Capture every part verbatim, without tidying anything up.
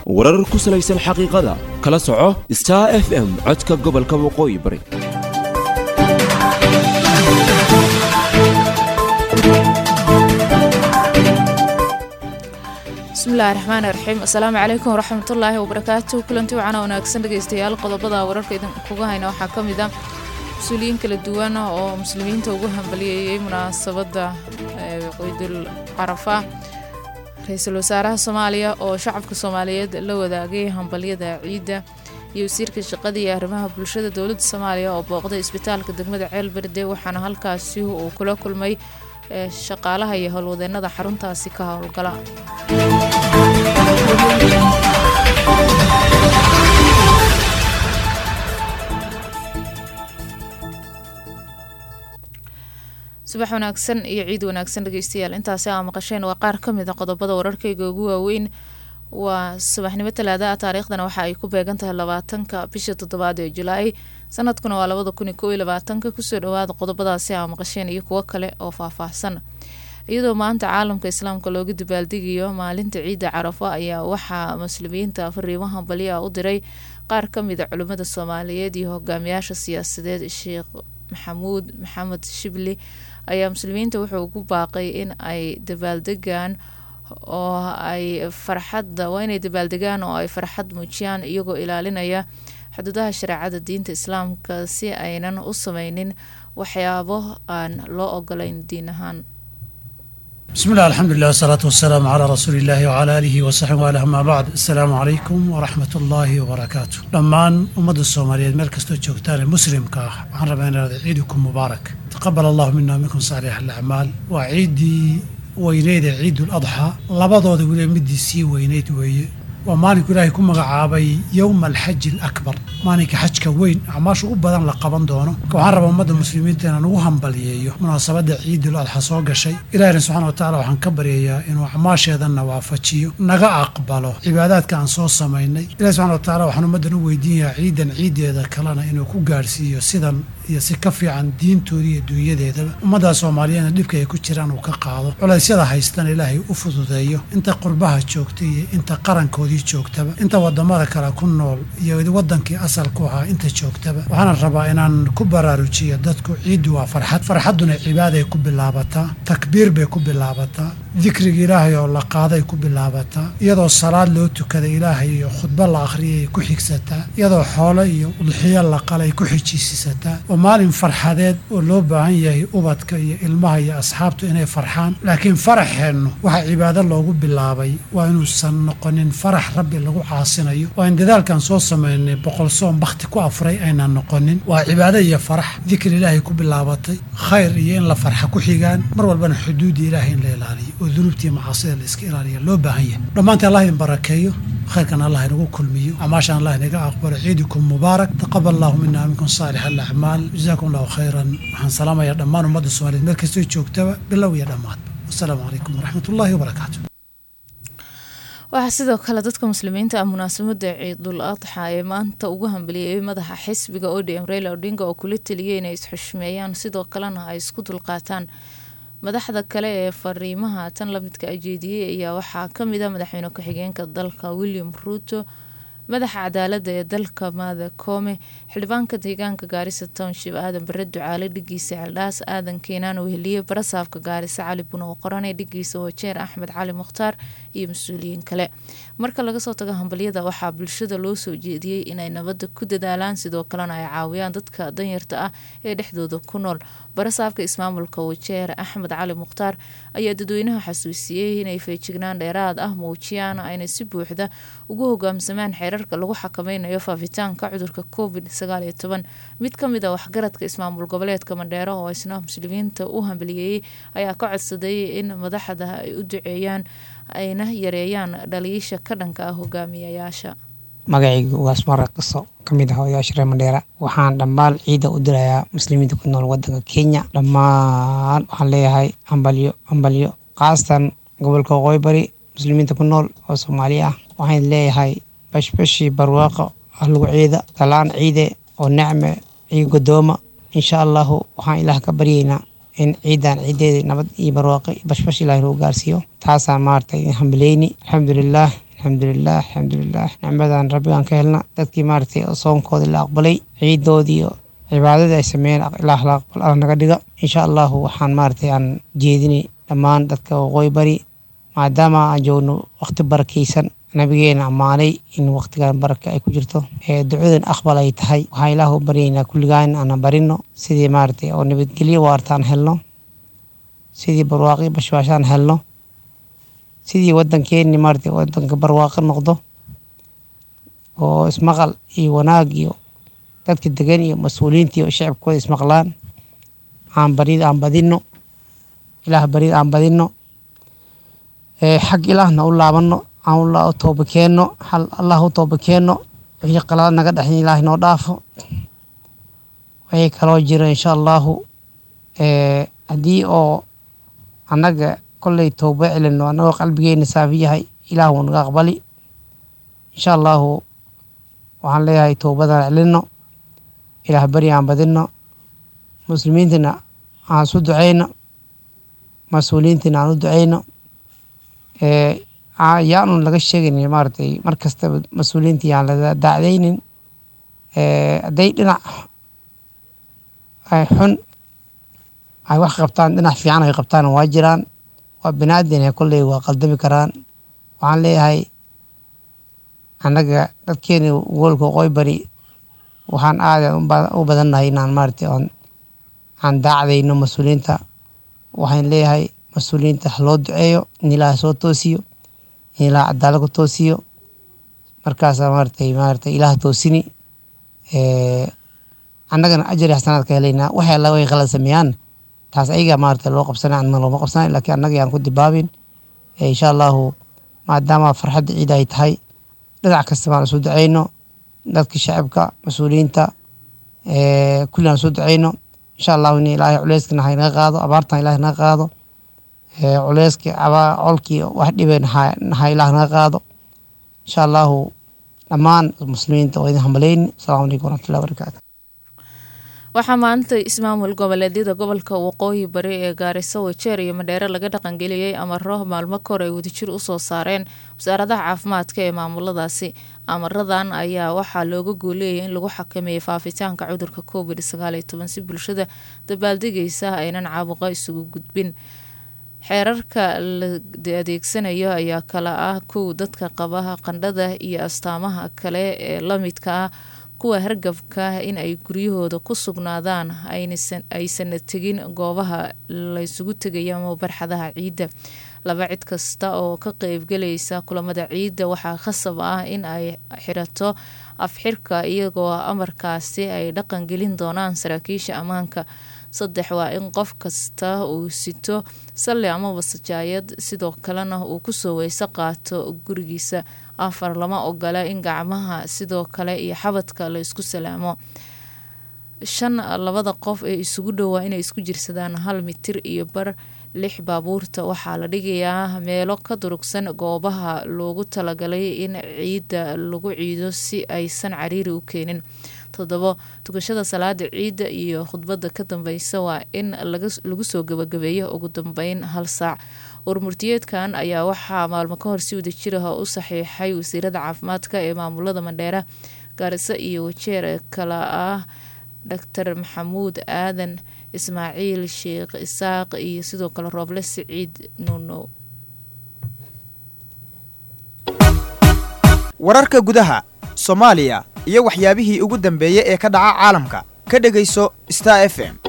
warar ku salaysan xaqiiqada kala soco Star F M codka gobolka waqooyi bari. بسم الله الرحمن الرحيم السلام عليكم ورحمة الله وبركاته كلنتي وعنا وناكسن dhageystayaal qodobada wararka idin kugu hayna waxa kamid ah مسؤولين kala duwan oo muslimiinta ugu hambaliyay munaasabada Ciidul Arafa ra'iisul wasaaraha Soomaaliya oo shacabka Soomaaliyeed la wadaagay hambaliyada ciida iyo wasiirka shaqada iyo arrimaha bulshada dawladda Soomaaliya oo booqday isbitaalka degmada Ceelberde waxaana halkaasi uu kula kulmay shaqaalaha iyo howlwadeennada xaruntaasi ka howlgala subax wanaagsan iyo ciid wanaagsan dhageystayaal intaasi aan maqasheen waa qaar kamid ah qodobada wararkayga ugu waaweyn waa subaxnimo talaada taariikhdana waxa ay ku beegan tahay labaatanka bisha toddobaad ee July sanadkuna waa laba kun iyo kow iyo labaatan ku soo dhawaad qodobadaasi aan maqasheen iyo kuwa kale oo faahfaahsan iyadoo maanta caalamka islaamka looga dabaaldegayo maalinta ciida Carafa ayaa waxa muslimiinta fariimaha baliya u diray qaar kamid ah culimada Soomaaliyeed iyo hogaamiyaasha siyaasadeed Sheekh Maxamuud Maxamed Shibli ayaa muslimiinta wuxuu ugu baaqay in ay dabaaldegaan oo ay farxad waa inay dabaaldegaan oo ay farxad muujiyaan iyagoo ilaalinaya xuduudaha shariicada diinta islaamka si aynan u sameynin waxyaabo aan loo ogolayn diin ahaan بسم الله الحمد لله والصلاة والسلام على رسول الله وعلى آله وصحبه وعلى ما بعد السلام عليكم ورحمة الله وبركاته لمان أمد الصومالية مركز توجهتان المسلم كاه وعن ربنا عيدكم مبارك تقبل الله منا ومنكم صالح الأعمال وعيدي وينيد عيد الأضحى لبضوا ذي مدي سي وينيد وي ومالك الله يكون مقعابي يوم الحج الأكبر مالك حج كوين عماش أبدا لقبان دونه وعرب أمد المسلمين تنوهم بليه مناسبة عيد الأضحى صوغ شيء إلهي سبحانه وتعالى وحن كبر إياه إنه عماش هذا النوافاتشيو نقا أقبله عبادات كان صوص سميني إلهي سبحانه وتعالى وحن مد نويدين عيدا عيد هذا كلانا إنه كو قارسيو سيدا يسكفي عن دين توري دوية هذا ومدى سوماليين الليبكا يكوشيران وكقاضو ولا سيدا حيستان إلهي أفضو ذايو انت قربها تشوكتي انت قرن كودي joogtaba inta wadamada kala ku nool iyo wadankii asalku ahaa inta joogtaba waxaan rabaa inaan ku baraarujiyo dadku ciid waa farxad farxaduna cibaado ku bilaabataa takbiir bay ku bilaabataa dhikriga Ilaahay oo la qaaday ku bilaabataa iyadoo salaad loo tukaday Ilaahay iyo khudba la akhriyay ku xigsataa iyadoo xoolo iyo udxiyo la qalay ku xijisiisataa oo maalin farxadeed oo loo baahan yahay ubadka iyo ilmaha iyo asxaabtu inay farxaan laakiin faraxeenu waxa cibaado loogu bilaabay waa inuu san noqonin farax ربي لغو عاصنايو وإن ذلك كان صوص من بقول صوم بختي كو أفري أين النقنين وعبادة يا فرح ذكر الله كو باللابطي خير ين لا فرح كو حيقان مروا بين حدود إلهي ليلالي وذنوبتي معاصي الإسكيرالية لو باهية لما أنت الله يباركيه خير كان الله ينقو كل ميو عماشان الله ينقى أخبار عيدكم مبارك تقبل الله منا منكم صالح الأعمال جزاكم الله خيرا وحن سلامة يا دمان ومد السوالي مركز تويتشوك تبا بالله يا دمان والسلام عليكم ورحمة الله وبركاته waxa sidoo kale dadka muslimiinta ah munaasabada Ciidul Adha ee maanta ugu hambaliyay madaxa xisbiga O D M Raila Odinga oo kula taliyay inay isxushmeeyaan sidoo kalena ay isku dulqaataan madaxda kale ee fariimaha tan la midka ajeediyay ayaa waxa kamid ah madaxweyne ku-xigeenka dalka William Ruto madaxa cadaaladda ee dalka Maada Koome xildhibaanka deegaanka Gaarisa Township Aadan Bare Ducaale dhigiisa Caldhaas Aadan Keenan oo heliye barasaafka Gaarisa Cali Buno oo qoranay dhigiisa Wajeer Axmed Cali Mukhtaar iyo mas'uuliyiin kale marka laga soo tago hambaliyada waxaa bulshada loo soo jeediyay inay nabadda ku dadaalaan sidoo kalena ay caawiyaan dadka danyarta ah ee dhexdooda ku nool barasaafka ismaamulka Wajeer Axmed Cali Mukhtaar ayaa dadweynaha xasuusiyay inay feejignaan dheeraad ah muujiyaan ayna si buuxda ugu hoggaamsamaan xeerarka lagu xakameynayo faafitaanka cudurka covid sagaal iyo toban mid kamid ah waxgaradka ismaamul goboleedka Mandheero oo isna muslimiinta u hambaliyay ayaa ka codsaday in madaxda ay u duceeyaan ayna yareeyaan dhaliisha ka dhanka ah hogaamiyayaasha magacaygu waa Asmar Qaso kamid ah odayaasha reer Mandheera waxaan dhammaan ciida u dirayaa muslimiinta ku nool wadanka Kenya dhammaan waxaan leeyahay hambalyo hambalyo qaasatan gobolka Waqooyi Bari muslimiinta ku nool oo Soomaali ah waxaan leeyahay bashbashi barwaaqo lagu ciida talaan ciide oo nacme iyo godooma insha Allah waxaan ilaah ka baryeynaa in ciidan ciideeda nabad iyo barwaaqo bashbash ilaahay loo gaarsiyo taasa maartay hambaleyni alxamdulillah alxamdulilah alxamdulilah nicmadan rabbigaan ka helna dadkii maaragtay soonkoodii la aqbalay ciidoodii iyo cibaadadii ay sameeyeen ilaah la aqbal alla naga dhiga insha allahu waxaan maaragtay aan jeedinay dhammaan dadka waqooyi bari maadaama aan joogno waqti barakaysan nabigeena ammaanay in waqtigan baraka ay ku jirto ee ducadan aqbal ay tahay waxaan ilaah u baryaynaa kulligaan aan barino sidii maaragtay oo nabadgelyo waartaan helno sidii barwaaqi bashbaashaan helno sidii wadankeeni maartay wadanka barwaaqo noqdo oo ismaqal iyo wanaag iyo dadka degan iyo mas'uuliyiinta iyo shacabkooda ismaqlaan aan barid aan badino ilaah barid aan badino ee xaq ilaahna u laabano aan la tooba keeno hal allah u tooba keeno wixii qalad naga dhaxin ilaah noo dhaafo way kaloo jira insha Allah ee hadii oo anaga كل توبة إلنا أنا قلبي نسافية هاي إله ونقبلي إن شاء الله وعن لي هاي توبة إلنا إله بري عن بدنا مسلمين تنا عن سود عينا مسؤولين تنا عن دعينا إيه يعني لقى الشيء إني مرتي مركز مسؤولين تي على داعين إيه داينا حن هاي واحد قبطان دنا في عنها قبطان واجران وبنادين كله وقلدمي كران وعن لي هاي أنا dadkeeni goolka qoy bari waxaan aad u badanahay inaan maartay aan aan daacadeyno mas'uuliyiinta waxaan leeyahay mas'uuliyiinta loo duceeyo in Ilaahay soo toosiyo in Ilaahay cadaalad ku toosiyo markaas maartay maartay Ilaahay toosini ee annagana ajri xasanaad ka helaynaa waxa la way qalad sameeyaan taas ayaga maartay loo qabsanaa aan loo qabsanaa laakiin annaga aan ku dibaabin insha Allah maadaama farxad ciid ay tahay dadac kasta baan soo duceyno dadka shacabka mas'uuliyiinta ee kullaan soo duceyno insha Allah in Ilaahay culeyskana hayna qaado abaartan Ilaahay na qaado ee culeyska aba olkii wax dhibeen ha Ilaahay na qaado insha Allah dhammaan muslimiinta oo idin hambaleyni salaamu alaykum wa rahmatullahi wa barakatuh waxaa maanta ismaamul goboleedyada gobolka waqooyi bari ee Gaarisa Wajeer iyo Mandheera laga dhaqangeliyay amaro maalmo kor ay wadajir u soo saareen wasaaradaha caafimaadka ee maamuladaasi amaradan ayaa waxaa looga gooleeyay in lagu xakameeyo faafitaanka cudurka covid sagaal iyo toban si bulshada dabaaldegaysa aynan caabuqa isugu gudbin xeerarka la adeegsanayo ayaa kala ah kuw dadka qaba qandhada iyo astaamaha kale ee la midka ah kuwa hargabka in ay guryahooda ku sugnaadaan aysan tegin goobaha la isugu tegaya ama barxadaha ciida laba cid kasta oo ka qaybgalaysa kulamada ciida waxaa khasab ah in ay xirato afxirka iyagoo amarkaasi ay dhaqan gelin doonaan saraakiisha ammaanka saddex waa in qof kasta uu sito salli ama wasajaayad sidoo kalena uu kusoo weyse qaato gurigiisa afar lama ogola in gacmaha sidoo kale iyo xabadka la isku salaamo shan labada qof ee isugu dhowaa inay isku jirsadaan hal mitir iyo bar lix baabuurta waxaa la dhigayaa meelo ka durugsan goobaha loogu talagalay in ciida lagu ciido si aysan cariiri u keenin toddobo tukashada salaada ciida iyo khudbada ka dambeysa waa in lagu soo gabagabeeyo ugu dambeyn hal saac warmurtiyeedkan ayaa waxaa maalmo ka hor si wadajir ah u saxiixay wasiirada caafimaadka ee maamulada Mandheera Gaarisa iyo Wajeer ee kala ah Doctor Maxamuud Aadan Ismaaciil Sheekh Isaaq iyo sidoo kale Rooble Siciid Nuno wararka gudaha Soomaaliya iyo waxyaabihii ugu dambeeyay ee ka dhaca caalamka ka dhageyso Star F M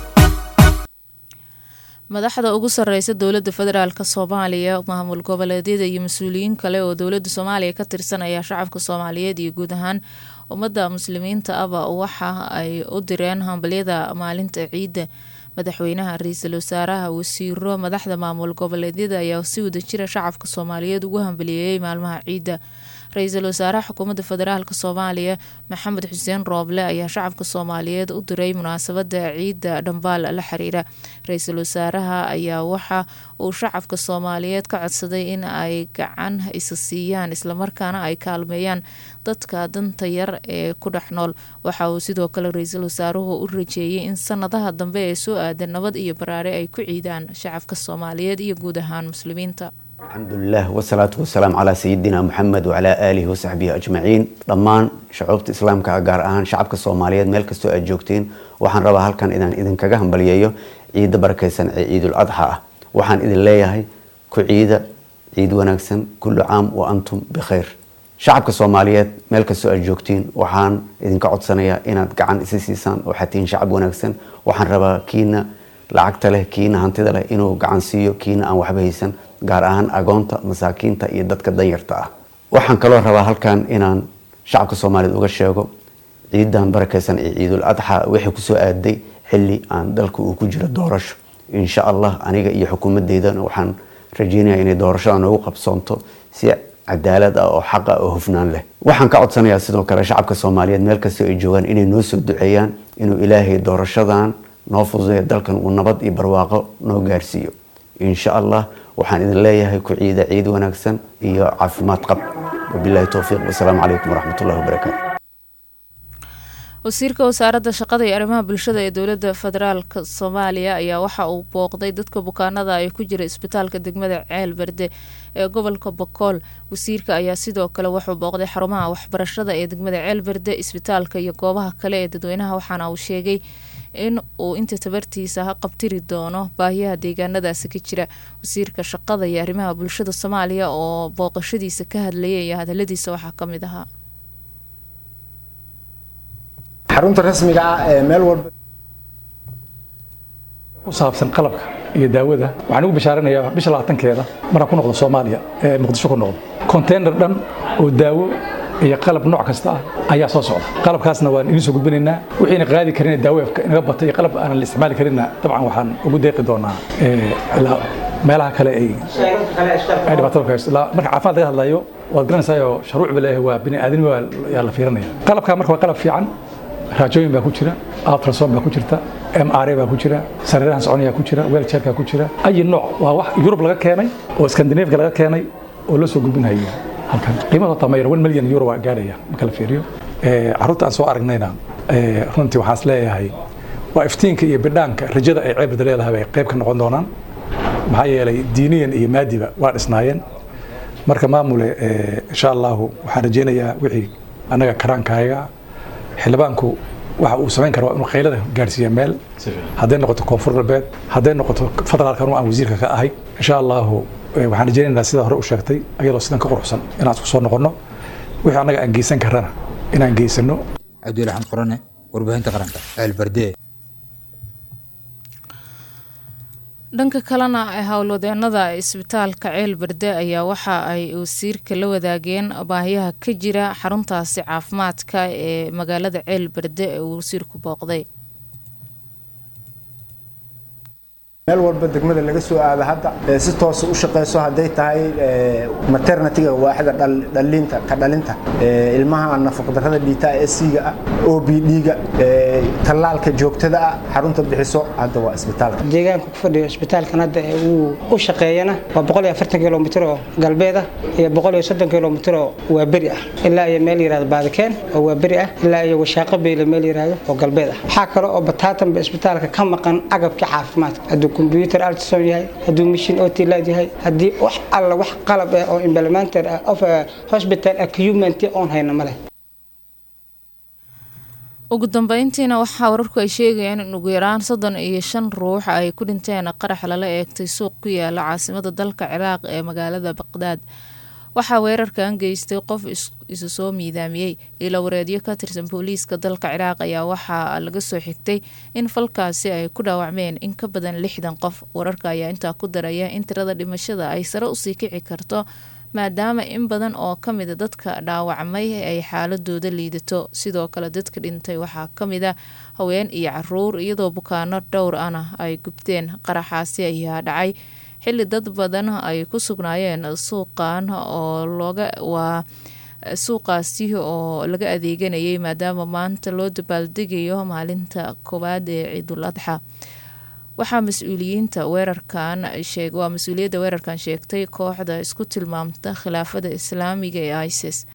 madaxda ugu sareysa dowladda federaalka Soomaaliya maamul goboleedyada iyo mas'uuliyiin kale oo dowladda Soomaaliya ka tirsan ayaa shacabka Soomaaliyeed iyo guud ahaan ummadda muslimiinta aba waxa ay u direen hambaliyada maalinta ciida madaxweynaha ra'iisul wasaaraha wasiiro madaxda maamul goboleedyada ayaa si wadajir ah shacabka Soomaaliyeed ugu hambaliyay maalmaha ciida ra'iisul wasaaraha xukuumadda federaalka Soomaaliya Maxamed Xuseen Rooble ayaa shacabka Soomaaliyeed u diray munaasabada ciida dhambaal la xiriira ra'iisul wasaaraha ayaa waxa uu shacabka Soomaaliyeed ka codsaday in ay gacan isa siiyaan isla markaana ay kaalmeeyaan dadka danta yar ee ku dhex nool waxa uu sidoo kale ra'iisul wasaaruhu u rajeeyay in sanadaha dambe ee soo aadan nabad iyo baraare ay ku ciidaan shacabka Soomaaliyeed iyo guud ahaan muslimiinta الحمد لله والصلاة والسلام على سيدنا محمد وعلى آله وصحبه أجمعين ضمان شعوبة إسلام كأجار أهان شعبك الصومالية ملك استوى الجوكتين وحن ربا هالكان إذن إذن كجهم بليايو عيد بركيسن عيد الأضحى وحن إذن ليهاي كعيد عيد ونكسن كل عام وأنتم بخير شعبك الصومالية ملك استوى الجوكتين وحن إذن كعد سنة إن كعن إسسيسان وحتين شعب ونكسن وحن ربا كينا لعقت له كينا هنتظر له إنه قعن سيو كينا أو وحبهيسن gaar ahaan agoonta masaakiinta iyo dadka danyarta ah waxaan kaloo rabaa halkan inaan shacabka Soomaaliyeed uga sheego ciidan barakeysan ee Ciidul Adha wixii ku soo aaday xilli aan dalka uu ku jiro doorasho insha Allah aniga iyo xukuumadeedana waxaan rajeynayaa inay doorashada ugu qabsoonto si cadaalad ah oo xaq ah oo hufnaan leh waxaan ka codsanayaa sidoo kale shacabka Soomaaliyeed meel kasta ay joogaan inay noo soo duceeyaan inuu Ilaahay doorashadan noo fududeeyo dalkan uu nabad iyo barwaaqo noo gaarsiiyo insha Allah waxaan idin leeyahay ku ciida ciid wanaagsan iyo caafimaad qab wabillahi tawfiiq wassalaamu calaykum waraxmatullaahi wabarakaatu wasiirka wasaaradda shaqada iyo arrimaha bulshada ee dowladda federaalka Soomaaliya ayaa waxa uu booqday dadka bukaanada ay ku jira isbitaalka degmada Ceel Berde ee gobolka Boqol wasiirka ayaa sidoo kale wuxuu booqday xarumaha waxbarashada ee degmada Ceel Berde isbitaalka iyo goobaha kale ee dadweynaha waxaana uu sheegay in uu inta tabartiisa ha qabtiri doono baahiyaha deegaanadaasi ka jira wasiirka shaqada iyo arrimaha bulshada Soomaaliya oo booqashadiisa ka hadlayay iyo hadaladiisa waxa kamid ahaa xarunta rasmiga ah ee meel walba ku saabsan qalabka iyo daawada waxaan ugu bishaaranayaa bisha labaatankeeda maraan ku noqdo Soomaaliya ee Muqdisho ku noqdo container dhan oo daawo iyo qalab nooc kasta ah ayaa soo socda qalabkaasna waan idin soo gudbinaynaa wixiina qaadi karin daaweefka inaga batay qalab aan la isticmaali karin dabcan waxaan ugu deeqi doonaa ee meelaha kale ay ay dhibaato ka haysto marka caafimaad laga hadlayo waa garanaysaa shuruuc bilaahi waa bini aadamnimo yaa la fiirinaya qalabka marka waa qalab fiican raajooyin baa ku jira ultrasound baa ku jirta M R I baa ku jira sariiraha soconaya ku jira wheelchair-ka ku jira ay nooc waa wax Yurub laga keenay oo Scandinavia laga keenay oo la soo gudbinayo halkan qiimaha tamayir one million euro waa gaaraya marka la fiiriyo ee carruurta aan soo aragnayna ee runtii waxaan isleeyahay waa iftiinka iyo bidhaanka rajada ay ceeb leedahay ay qayb ka noqon doonaan maxaa yeelay diiniyan iyo maadiba waa dhisnaayeen marka maamule ee insha Allah waxaan rajeynayaa wixii anaga karaankaaga xilbaanku waxa uu sameyn karo inuu qaylada gaarsiiyo meel haday noqoto koonfur galbeed haday noqoto federaalka aan wasiirka ka ahay insha Allah waxaan rajeynaynaa sida hore u sheegtay ayadoo sidan ka quruxsan inaan isku soo noqono wixii anaga aan geysan karana inaan geysano Cabdul Axmed Qorane warbaahinta qaranka Ceel Berde dhanka kalena hawlwadeenada isbitaalka Ceel Berde ayaa waxa ay wasiirka la wadaageen baahiyaha ka jira xaruntaasi caafimaadka ee magaalada Ceel Berde ee wasiirku booqday meel walba degmada laga soo aado hadda si toos u shaqeyso haday tahay maternity-ga waaxda dhalinta ka dhalinta ilmaha nafaqo darrada dhita ee C-ga O B D-ga talaalka joogtada ah xarunta bixiso hadda waa isbitaalka deegaanka ku fadhiyo isbitaalkan hadda uu u shaqeeyana waa boqol iyo afartan kiiloomitir oo galbeed ah iyo boqol iyo soddon kiiloomitir oo waa bari ah ilaa iyo meel yiraahdo Baadikeen oo waa bari ah ilaa iyo Washaaqo Beyle meel yiraahdo oo galbeed ah waxa kale oo bataatan isbitaalka ka maqan agabka caafimaadka computer ultrasound yahay haduu machine O T leeyahay hadii wax alla wax qalab ah oo implementer of hospital equipment on hayna male ugu dambeyntiina waxa wararku ay sheegayaan in ugu yaraan soddon iyo shan ruux ay ku dhinteen qarax lala eegtay suuq ku yaala caasimada dalka Ciraaq ee magaalada Baghdad waxa weerarkan geystay qof isu soo miidaamiyay ila wareediyo ka tirsan booliiska dalka Ciraaq ayaa waxa laga soo xigtay in falkaasi ay ku dhaawacmeen in ka badan lixdan qof wararka ayaa inta ku daraya in tirada dhimashada ay sare u sii kici karto maadaama in badan oo kamid ah dadka dhaawacmay ay xaaladooda liidato sidoo kale dadka dhintay waxa kamid ah haween iyo caruur iyadoo bukaano dhowr ah ay gubteen qaraxaasi ayaa dhacay xilli dad badan ay ku sugnaayeen suuqan oo looga waa suuqaasi oo laga adeeganayay maadaama maanta loo dabaaldegayo maalinta koowaad ee Ciidul Adha waxaa mas'uuliyiinta weerarkan sheeg waa mas'uuliyadda weerarkan sheegtay kooxda isku tilmaamta khilaafada islaamiga ee ISIS